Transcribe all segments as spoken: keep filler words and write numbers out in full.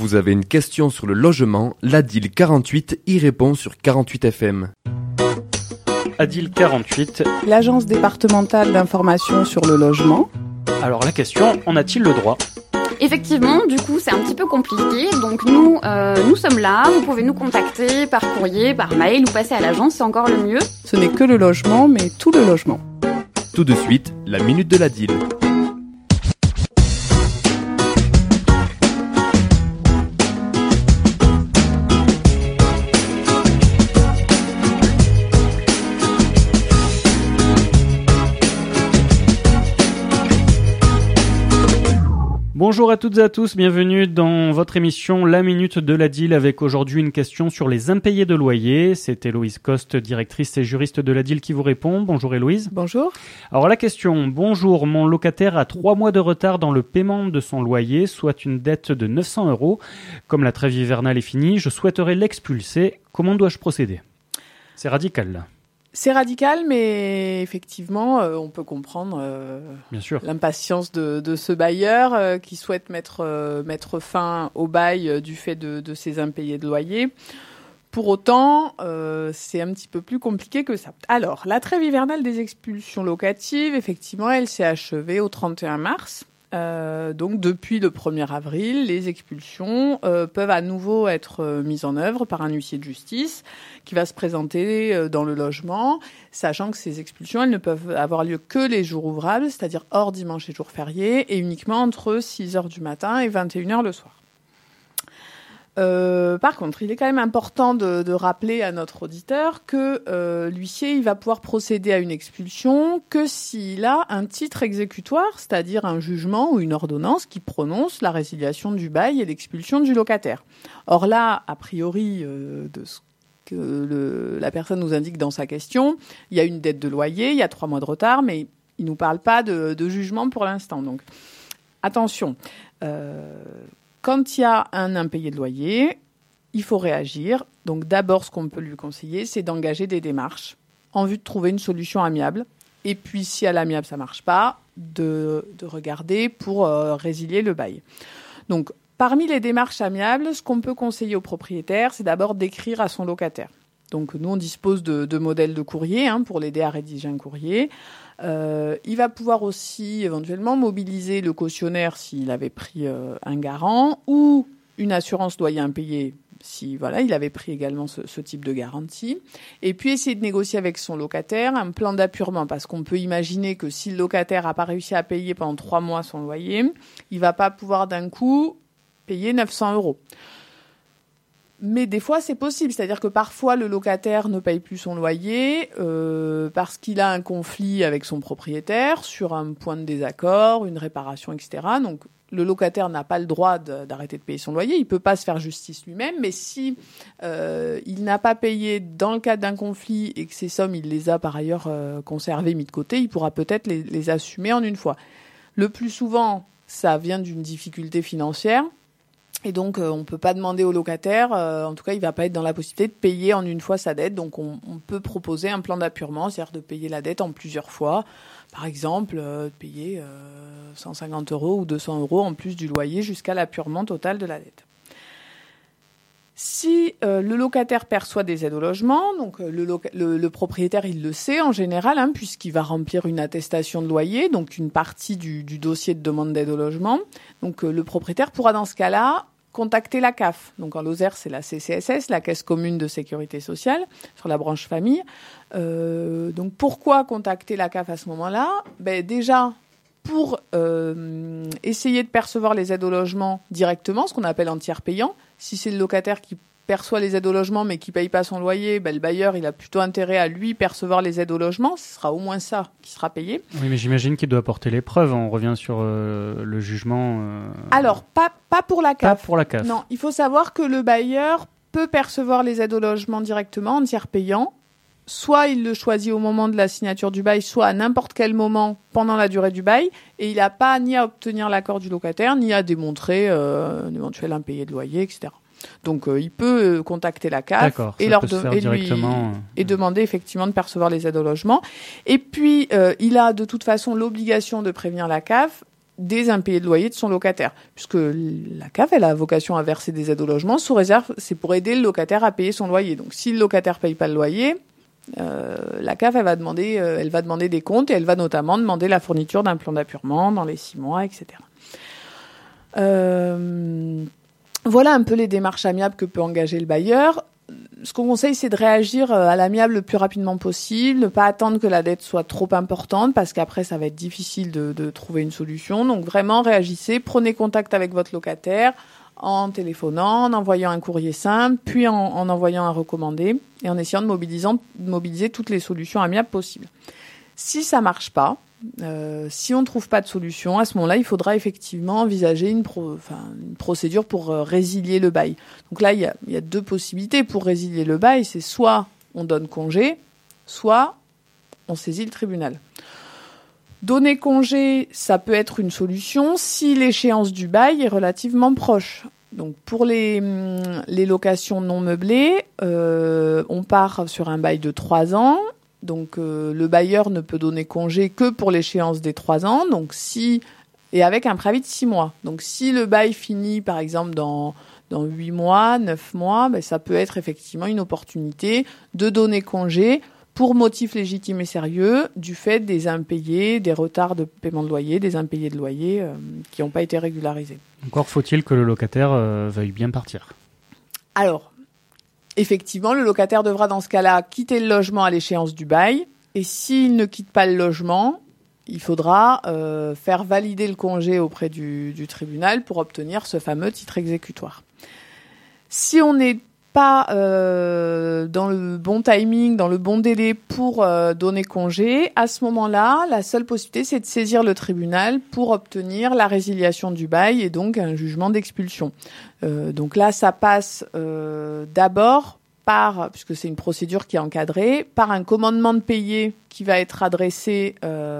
Vous avez une question sur le logement, l'Adil quarante-huit y répond sur quarante-huit F M. Adil quarante-huit. L'agence départementale d'information sur le logement. Alors la question, en a-t-il le droit ? Effectivement, du coup, c'est un petit peu compliqué. Donc nous, euh, nous sommes là. Vous pouvez nous contacter par courrier, par mail ou passer à l'agence, c'est encore le mieux. Ce n'est que le logement, mais tout le logement. Tout de suite, la minute de l'Adil. Bonjour à toutes et à tous, bienvenue dans votre émission La Minute de l'Adil avec aujourd'hui une question sur les impayés de loyer. C'est Héloïse Coste, directrice et juriste de l'Adil qui vous répond. Bonjour Héloïse. Bonjour. Alors la question, bonjour, mon locataire a trois mois de retard dans le paiement de son loyer, soit une dette de neuf cents euros. Comme la trêve hivernale est finie, je souhaiterais l'expulser. Comment dois-je procéder ? C'est radical là. C'est radical, mais effectivement, euh, on peut comprendre euh, Bien sûr. l'impatience de, de ce bailleur euh, qui souhaite mettre, euh, mettre fin au bail euh, du fait de, de ses impayés de loyer. Pour autant, euh, c'est un petit peu plus compliqué que ça. Alors, la trêve hivernale des expulsions locatives, effectivement, elle s'est achevée au trente et un mars. Euh, donc, depuis le premier avril, les expulsions euh, peuvent à nouveau être euh, mises en œuvre par un huissier de justice qui va se présenter euh, dans le logement, sachant que ces expulsions, elles ne peuvent avoir lieu que les jours ouvrables, c'est-à-dire hors dimanche et jours fériés, et uniquement entre six heures du matin et vingt et une heures le soir. Euh, par contre, il est quand même important de, de rappeler à notre auditeur que euh, l'huissier il va pouvoir procéder à une expulsion que s'il a un titre exécutoire, c'est-à-dire un jugement ou une ordonnance qui prononce la résiliation du bail et l'expulsion du locataire. Or là, a priori, euh, de ce que le, la personne nous indique dans sa question, il y a une dette de loyer, il y a trois mois de retard, mais il ne nous parle pas de, de jugement pour l'instant. Donc, attention. Euh, Quand il y a un impayé de loyer, il faut réagir. Donc d'abord, ce qu'on peut lui conseiller, c'est d'engager des démarches en vue de trouver une solution amiable. Et puis, si à l'amiable, ça ne marche pas, de, de regarder pour euh, résilier le bail. Donc, parmi les démarches amiables, ce qu'on peut conseiller au propriétaire, c'est d'abord d'écrire à son locataire. Donc, nous, on dispose de, de modèles de courrier hein, pour l'aider à rédiger un courrier. Euh, il va pouvoir aussi éventuellement mobiliser le cautionnaire s'il avait pris euh, un garant ou une assurance loyer impayé si voilà, il avait pris également ce, ce type de garantie. Et puis essayer de négocier avec son locataire un plan d'appurement parce qu'on peut imaginer que si le locataire n'a pas réussi à payer pendant trois mois son loyer, il ne va pas pouvoir d'un coup payer neuf cents euros. Mais des fois, c'est possible. C'est-à-dire que parfois, le locataire ne paye plus son loyer euh, parce qu'il a un conflit avec son propriétaire sur un point de désaccord, une réparation, et cetera. Donc, le locataire n'a pas le droit de, d'arrêter de payer son loyer. Il ne peut pas se faire justice lui-même. Mais si euh, il n'a pas payé dans le cadre d'un conflit et que ces sommes, il les a par ailleurs euh, conservées, mis de côté, il pourra peut-être les, les assumer en une fois. Le plus souvent, ça vient d'une difficulté financière. Et donc, euh, on ne peut pas demander au locataire, euh, en tout cas, il ne va pas être dans la possibilité de payer en une fois sa dette. Donc, on, on peut proposer un plan d'appurement, c'est-à-dire de payer la dette en plusieurs fois. Par exemple, euh, de payer euh, cent cinquante euros ou deux cents euros en plus du loyer jusqu'à l'appurement total de la dette. Si euh, le locataire perçoit des aides au logement, donc euh, le, loca- le, le propriétaire, il le sait en général, hein, puisqu'il va remplir une attestation de loyer, donc une partie du, du dossier de demande d'aide au logement. Donc, euh, le propriétaire pourra dans ce cas-là contacter la C A F. Donc en Lozère, c'est la C C S S, la Caisse commune de sécurité sociale, sur la branche famille. Euh, donc pourquoi contacter la C A F à ce moment-là ? Ben, déjà, pour euh, essayer de percevoir les aides au logement directement, ce qu'on appelle en tiers payant. Si c'est le locataire qui perçoit les aides au logement mais qui ne paye pas son loyer, ben, le bailleur il a plutôt intérêt à lui percevoir les aides au logement. Ce sera au moins ça qui sera payé. Oui, mais j'imagine qu'il doit apporter les preuves. On revient sur euh, le jugement. Euh... Alors, pas, pas pour la C A F. Pas pour la C A F. Non, il faut savoir que le bailleur peut percevoir les aides au logement directement en tiers payant. Soit il le choisit au moment de la signature du bail, soit à n'importe quel moment pendant la durée du bail. Et il n'a pas ni à obtenir l'accord du locataire, ni à démontrer euh, un éventuel impayé de loyer, et cetera. Donc, euh, il peut euh, contacter la C A F et, leur de- et, lui, et demander effectivement de percevoir les aides au logement. Et puis, euh, il a de toute façon l'obligation de prévenir la C A F des impayés de loyer de son locataire. Puisque la C A F, elle a vocation à verser des aides au logement, sous réserve, c'est pour aider le locataire à payer son loyer. Donc si le locataire paye pas le loyer, euh, la C A F, elle va demander, euh, elle va demander des comptes et elle va notamment demander la fourniture d'un plan d'appurement dans les six mois, et cetera. Euh, voilà un peu les démarches amiables que peut engager le bailleur. Ce qu'on conseille, c'est de réagir à l'amiable le plus rapidement possible, ne pas attendre que la dette soit trop importante, parce qu'après, ça va être difficile de, de trouver une solution. Donc vraiment, réagissez, prenez contact avec votre locataire en téléphonant, en envoyant un courrier simple, puis en, en envoyant un recommandé, et en essayant de, mobilisant, de mobiliser toutes les solutions amiables possibles. Si ça marche pas, Euh, si on ne trouve pas de solution, à ce moment-là, il faudra effectivement envisager une, pro, enfin, une procédure pour euh, résilier le bail. Donc là, il y a, il y a deux possibilités pour résilier le bail. C'est soit on donne congé, soit on saisit le tribunal. Donner congé, ça peut être une solution si l'échéance du bail est relativement proche. Donc pour les, les locations non meublées, euh, on part sur un bail de trois ans. Donc euh, le bailleur ne peut donner congé que pour l'échéance des trois ans, donc si et avec un préavis de six mois. Donc si le bail finit par exemple dans dans huit mois, neuf mois, ben, ça peut être effectivement une opportunité de donner congé pour motif légitime et sérieux du fait des impayés, des retards de paiement de loyer, des impayés de loyer euh, qui n'ont pas été régularisés. Encore faut-il que le locataire euh, veuille bien partir. Alors. Effectivement, le locataire devra dans ce cas-là quitter le logement à l'échéance du bail. Et s'il ne quitte pas le logement, il faudra euh, faire valider le congé auprès du, du tribunal pour obtenir ce fameux titre exécutoire. Si on n'est pas euh, dans le bon timing, dans le bon délai pour euh, donner congé, à ce moment-là, la seule possibilité, c'est de saisir le tribunal pour obtenir la résiliation du bail et donc un jugement d'expulsion. Euh, donc là, ça passe euh, d'abord par, puisque c'est une procédure qui est encadrée, par un commandement de payer qui va être adressé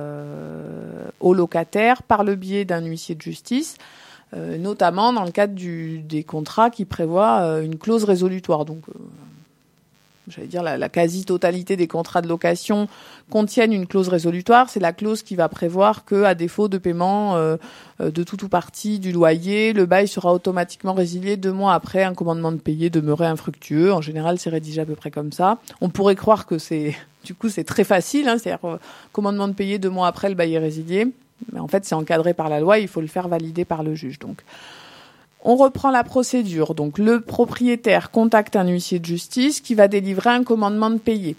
euh, au locataire par le biais d'un huissier de justice, euh, notamment dans le cadre du, des contrats qui prévoient euh, une clause résolutoire. Donc, euh, j'allais dire la, la quasi-totalité des contrats de location contiennent une clause résolutoire. C'est la clause qui va prévoir que, à défaut de paiement euh, de tout ou partie du loyer, le bail sera automatiquement résilié deux mois après un commandement de payer demeuré infructueux. En général, c'est rédigé à peu près comme ça. On pourrait croire que c'est, du coup, c'est très facile, hein, c'est-à-dire euh, commandement de payer deux mois après, le bail est résilié. Mais en fait, c'est encadré par la loi, il faut le faire valider par le juge. Donc, on reprend la procédure. Donc, le propriétaire contacte un huissier de justice qui va délivrer un commandement de payer.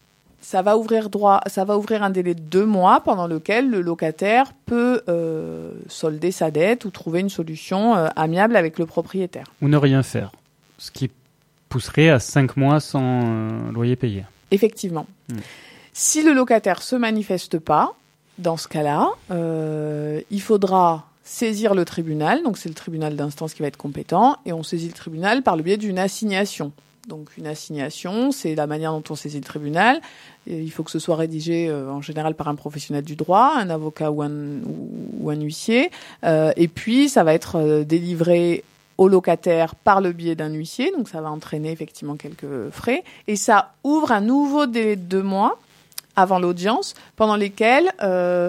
Ça va ouvrir droit, ça va ouvrir un délai de deux mois pendant lequel le locataire peut euh, solder sa dette ou trouver une solution euh, amiable avec le propriétaire. Ou ne rien faire, ce qui pousserait à cinq mois sans euh, loyer payé. Effectivement. Mmh. Si le locataire se manifeste pas, dans ce cas-là, euh, il faudra saisir le tribunal, donc c'est le tribunal d'instance qui va être compétent, et on saisit le tribunal par le biais d'une assignation. Donc une assignation, c'est la manière dont on saisit le tribunal. Et il faut que ce soit rédigé euh, en général par un professionnel du droit, un avocat ou un, ou, ou un huissier. Euh, et puis ça va être euh, délivré au locataire par le biais d'un huissier, donc ça va entraîner effectivement quelques frais. Et ça ouvre un nouveau délai de deux mois avant l'audience, pendant lesquels euh,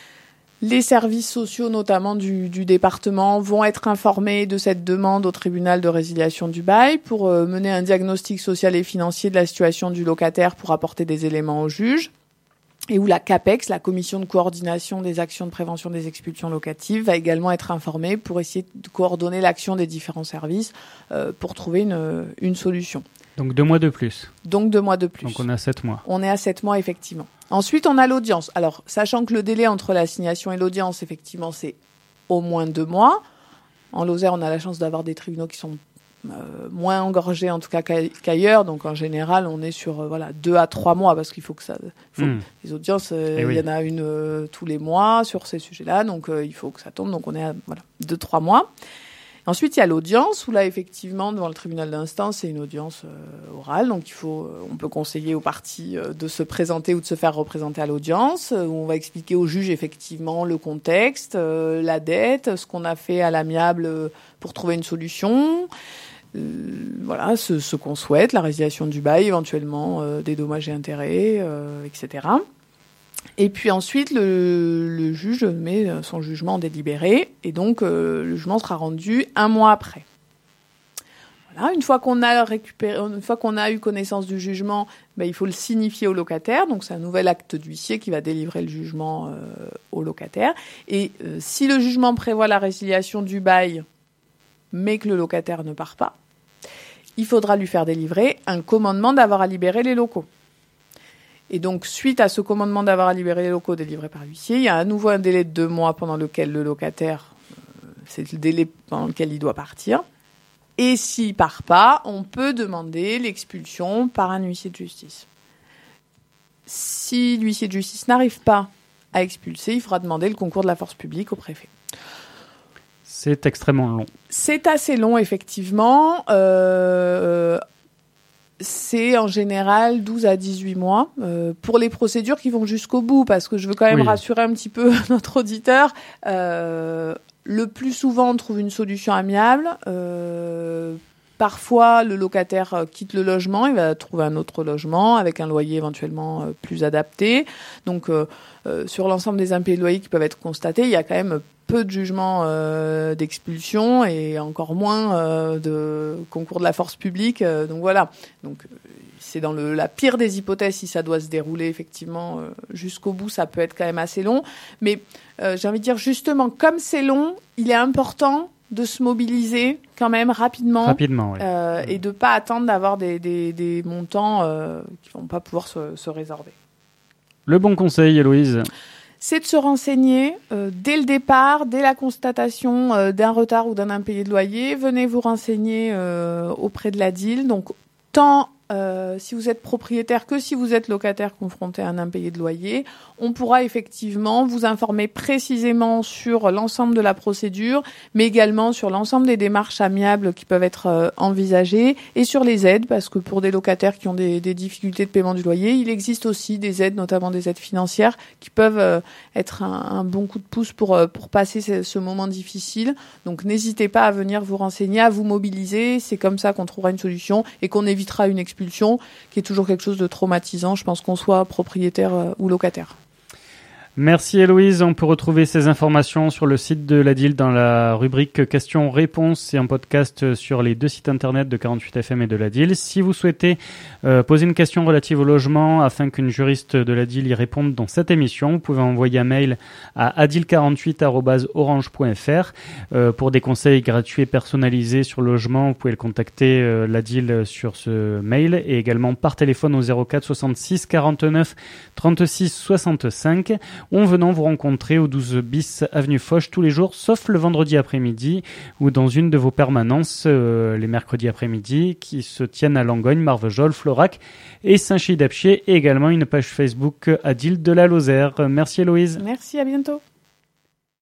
les services sociaux, notamment du, du département, vont être informés de cette demande au tribunal de résiliation du bail pour euh, mener un diagnostic social et financier de la situation du locataire pour apporter des éléments au juge. Et où la CAPEX, la commission de coordination des actions de prévention des expulsions locatives, va également être informée pour essayer de coordonner l'action des différents services euh, pour trouver une, une solution. Donc deux mois de plus. Donc deux mois de plus. Donc on est à sept mois. On est à sept mois, effectivement. Ensuite, on a l'audience. Alors, sachant que le délai entre l'assignation et l'audience, effectivement, c'est au moins deux mois. En Lozère, on a la chance d'avoir des tribunaux qui sont euh, moins engorgés, en tout cas qu'ailleurs. Donc, en général, on est sur euh, voilà deux à trois mois, parce qu'il faut que ça... Faut, mmh. Les audiences, euh, il oui. y en a une euh, tous les mois sur ces sujets-là. Donc, euh, il faut que ça tombe. Donc, on est à voilà, deux à trois mois. Ensuite, il y a l'audience, où là, effectivement, devant le tribunal d'instance, c'est une audience euh, orale. Donc, il faut, euh, on peut conseiller aux parties euh, de se présenter ou de se faire représenter à l'audience, euh, où on va expliquer au juge, effectivement, le contexte, euh, la dette, ce qu'on a fait à l'amiable euh, pour trouver une solution. Euh, voilà, ce, ce qu'on souhaite, la résiliation du bail, éventuellement euh, des dommages et intérêts, euh, et cetera. Et puis ensuite, le, le juge met son jugement en délibéré et donc euh, le jugement sera rendu un mois après. Voilà, une fois qu'on a récupéré, une fois qu'on a eu connaissance du jugement, ben, il faut le signifier au locataire. Donc c'est un nouvel acte d'huissier qui va délivrer le jugement euh, au locataire. Et euh, si le jugement prévoit la résiliation du bail, mais que le locataire ne part pas, il faudra lui faire délivrer un commandement d'avoir à libérer les locaux. Et donc, suite à ce commandement d'avoir à libérer les locaux délivré par l'huissier, il y a à nouveau un délai de deux mois pendant lequel le locataire, euh, c'est le délai pendant lequel il doit partir. Et s'il part pas, on peut demander l'expulsion par un huissier de justice. Si l'huissier de justice n'arrive pas à expulser, il faudra demander le concours de la force publique au préfet. C'est extrêmement long. C'est assez long, effectivement. Euh, c'est en général douze à dix-huit mois euh, pour les procédures qui vont jusqu'au bout, parce que je veux quand même oui. rassurer un petit peu notre auditeur. Euh, le plus souvent, on trouve une solution amiable. Euh, parfois, le locataire quitte le logement, il va trouver un autre logement avec un loyer éventuellement euh, plus adapté. Donc, euh, euh, sur l'ensemble des impayés de loyer qui peuvent être constatés, il y a quand même peu de jugements euh, d'expulsion et encore moins euh, de concours de la force publique. Euh, donc voilà. Donc c'est dans le, la pire des hypothèses si ça doit se dérouler effectivement euh, jusqu'au bout, ça peut être quand même assez long. Mais euh, j'ai envie de dire justement, comme c'est long, il est important de se mobiliser quand même rapidement, rapidement oui. euh, et de pas attendre d'avoir des, des, des montants euh, qui vont pas pouvoir se, se résorber. Le bon conseil, Héloïse ? C'est de se renseigner euh, dès le départ, dès la constatation euh, d'un retard ou d'un impayé de loyer. Venez vous renseigner euh, auprès de la D I L. Donc, tant euh, si vous êtes propriétaire que si vous êtes locataire confronté à un impayé de loyer, on pourra effectivement vous informer précisément sur l'ensemble de la procédure, mais également sur l'ensemble des démarches amiables qui peuvent être euh, envisagées et sur les aides, parce que pour des locataires qui ont des, des difficultés de paiement du loyer, il existe aussi des aides, notamment des aides financières, qui peuvent euh, être un, un bon coup de pouce pour, euh, pour passer ce, ce moment difficile. Donc n'hésitez pas à venir vous renseigner, à vous mobiliser. C'est comme ça qu'on trouvera une solution et qu'on évitera une expulsion, qui est toujours quelque chose de traumatisant, je pense qu'on soit propriétaire euh, ou locataire. Merci Héloïse, on peut retrouver ces informations sur le site de la D I L dans la rubrique questions-réponses. C'est un podcast sur les deux sites internet de quarante-huit F M et de la D I L. Si vous souhaitez euh, poser une question relative au logement afin qu'une juriste de la D I L y réponde dans cette émission, vous pouvez envoyer un mail à adil quarante-huit arobase orange point f r. Euh, pour des conseils gratuits et personnalisés sur le logement, vous pouvez le contacter euh, la D I L sur ce mail et également par téléphone au zéro quatre soixante-six quarante-neuf trente-six soixante-cinq. ou en venant vous rencontrer au douze bis avenue Foch tous les jours, sauf le vendredi après-midi, ou dans une de vos permanences euh, les mercredis après-midi, qui se tiennent à Langogne, Marvejols, Florac et Saint-Chély-d'Apcher, et également une page Facebook à D I L de la Lozère. Merci Héloïse. Merci, à bientôt.